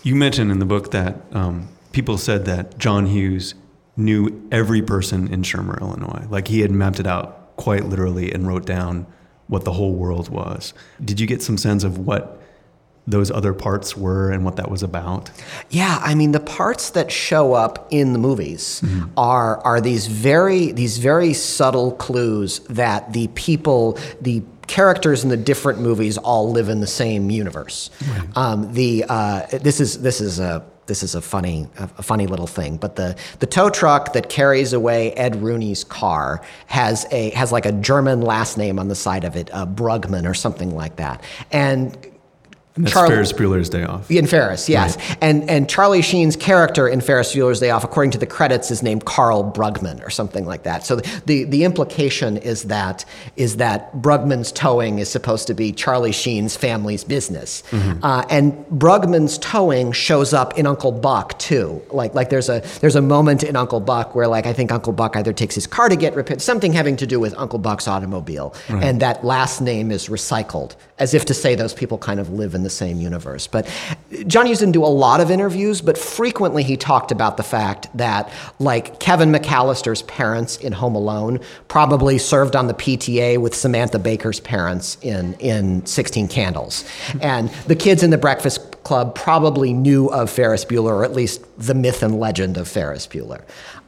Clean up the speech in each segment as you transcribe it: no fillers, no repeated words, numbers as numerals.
You mentioned in the book that people said that John Hughes knew every person in Shermer, Illinois. Like he had mapped it out quite literally and wrote down what the whole world was. Did you get some sense of what those other parts were and what that was about? Yeah, I mean, the parts that show up in the movies are these very subtle clues that the characters in the different movies all live in the same universe. Right. This is a funny little thing, but the tow truck that carries away Ed Rooney's car has like a German last name on the side of it, Brugman or something like that, and that's Ferris Bueller's Day Off. In Ferris, yes. Right. And Charlie Sheen's character in Ferris Bueller's Day Off, according to the credits, is named Carl Brugman or something like that. So the implication is that Brugman's towing is supposed to be Charlie Sheen's family's business. And Brugman's towing shows up in Uncle Buck too. Like there's a moment in Uncle Buck where I think Uncle Buck either takes his car to get repaired, something having to do with Uncle Buck's automobile, and that last name is recycled, as if to say those people kind of live in the same universe. But John Hughes didn't do a lot of interviews, but frequently he talked about the fact that, like, Kevin McAllister's parents in Home Alone probably served on the PTA with Samantha Baker's parents in 16 Candles. And the kids in the Breakfast Club probably knew of Ferris Bueller, or at least the myth and legend of Ferris Bueller.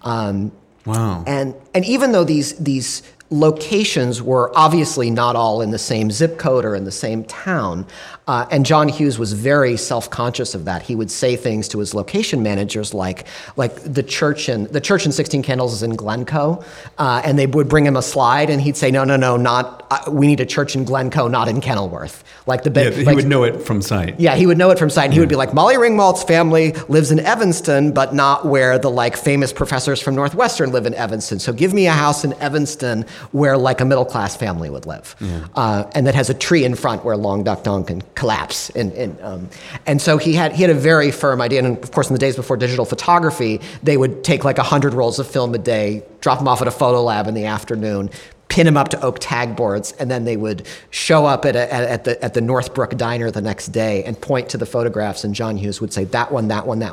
Wow. And even though these locations were obviously not all in the same zip code or in the same town, and John Hughes was very self-conscious of that. He would say things to his location managers like the church in 16 Candles is in Glencoe, and they would bring him a slide, and he'd say, no, not. We need a church in Glencoe, not in Kenilworth. He would know it from sight. Yeah, he would know it from sight. And he would be like, Molly Ringwald's family lives in Evanston, but not where the famous professors from Northwestern live in Evanston. So give me a house in Evanston where a middle-class family would live, and that has a tree in front where Long Duck Dong can collapse. And so he had a very firm idea. And of course, in the days before digital photography, they would take 100 rolls of film a day, drop them off at a photo lab in the afternoon, pin them up to oak tag boards, and then they would show up at the Northbrook Diner the next day and point to the photographs, and John Hughes would say, that one's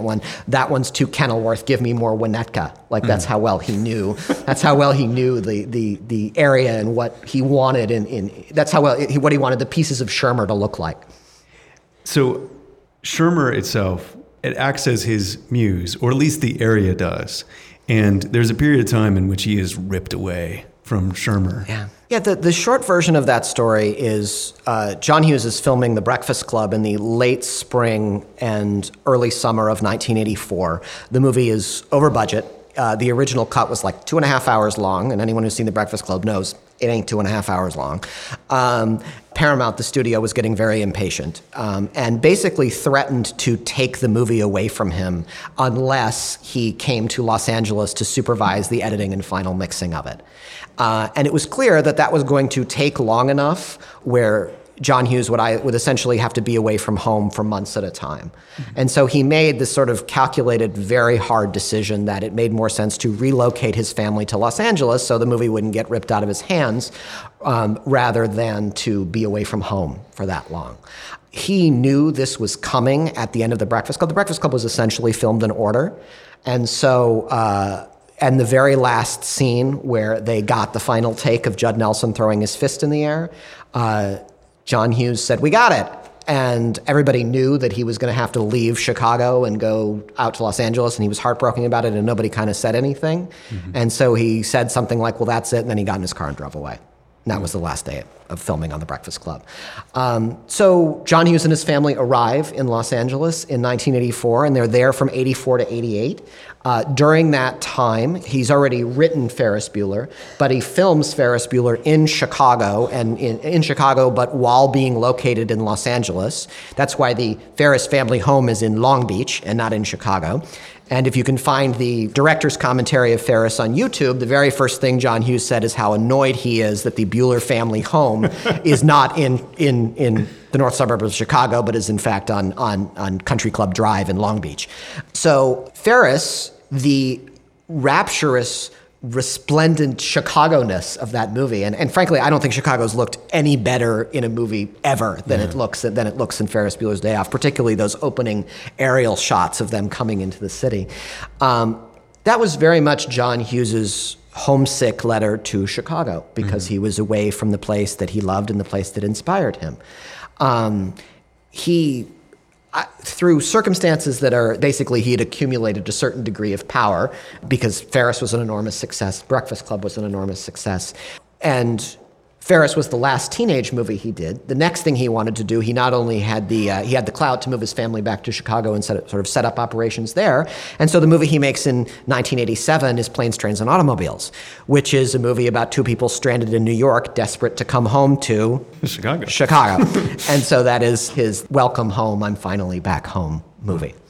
to Kenilworth, give me more Winnetka. That's how well he knew. That's how well he knew the area and what he wanted, that's how well what he wanted the pieces of Shermer to look like. So Shermer itself, it acts as his muse, or at least the area does. And there's a period of time in which he is ripped away from Shermer. Yeah, the short version of that story is John Hughes is filming The Breakfast Club in the late spring and early summer of 1984. The movie is over budget. The original cut was 2.5 hours long, and anyone who's seen The Breakfast Club knows it ain't 2.5 hours long. Paramount, the studio, was getting very impatient and basically threatened to take the movie away from him unless he came to Los Angeles to supervise the editing and final mixing of it. And it was clear that was going to take long enough where John Hughes would essentially have to be away from home for months at a time. And so he made this sort of calculated, very hard decision that it made more sense to relocate his family to Los Angeles so the movie wouldn't get ripped out of his hands, rather than to be away from home for that long. He knew this was coming at the end of The Breakfast Club. The Breakfast Club was essentially filmed in order. And so, and the very last scene where they got the final take of Judd Nelson throwing his fist in the air, John Hughes said, "We got it." And everybody knew that he was going to have to leave Chicago and go out to Los Angeles, and he was heartbroken about it, and nobody kind of said anything. And so he said something like, well, that's it, and then he got in his car and drove away. And that was the last day of filming on The Breakfast Club. So John Hughes and his family arrive in Los Angeles in 1984, and they're there from 84 to 88. During that time, he's already written Ferris Bueller, but he films Ferris Bueller in Chicago, and in Chicago, but while being located in Los Angeles. That's why the Ferris family home is in Long Beach and not in Chicago. And if you can find the director's commentary of Ferris on YouTube, the very first thing John Hughes said is how annoyed he is that the Bueller family home is not in the north suburb of Chicago, but is in fact on Country Club Drive in Long Beach. So Ferris, the rapturous resplendent Chicago-ness of that movie. And frankly, I don't think Chicago's looked any better in a movie ever than it looks in Ferris Bueller's Day Off, particularly those opening aerial shots of them coming into the city. That was very much John Hughes's homesick letter to Chicago, because he was away from the place that he loved and the place that inspired him. Through circumstances that are basically, he had accumulated a certain degree of power because Ferris was an enormous success, Breakfast Club was an enormous success, and Ferris was the last teenage movie he did. The next thing he wanted to do, he not only had he had the clout to move his family back to Chicago and set up operations there, and so the movie he makes in 1987 is Planes, Trains, and Automobiles, which is a movie about two people stranded in New York, desperate to come home to Chicago. And so that is his welcome home, I'm finally back home movie.